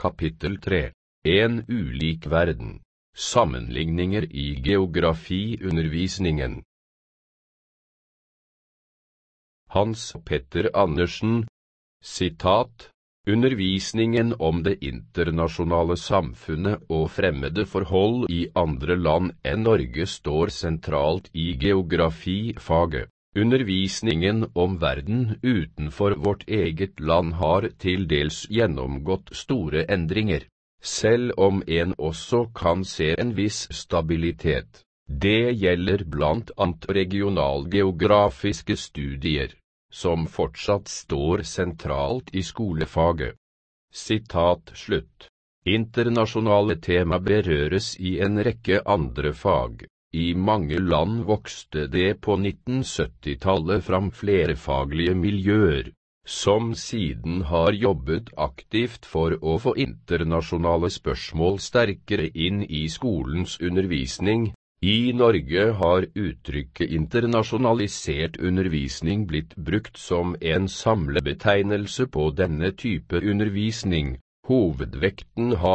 Kapittel 3. En ulik verden. Sammenligninger i geografiundervisningen. Hans Petter Andersen, sitat, undervisningen om det internasjonale samfunnet og fremmede forhold i andre land enn Norge står sentralt i geografifaget. Undervisningen om verden utenfor vårt eget land har til dels gjennomgått store endringer, selv om en også kan se en viss stabilitet. Det gjelder blant annet regionalgeografiske studier, som fortsatt står sentralt i skolefaget. Sitat slutt. Internasjonale tema berøres i en rekke andre fag. I mange land vokste det på 1970-tallet fram flerfaglige miljøer, som siden har jobbet aktivt for å få internasjonale spørsmål sterkere inn i skolens undervisning. I Norge har uttrykket internasjonalisert undervisning blitt brukt som en samlebetegnelse på denne type undervisning. Hovedvekten har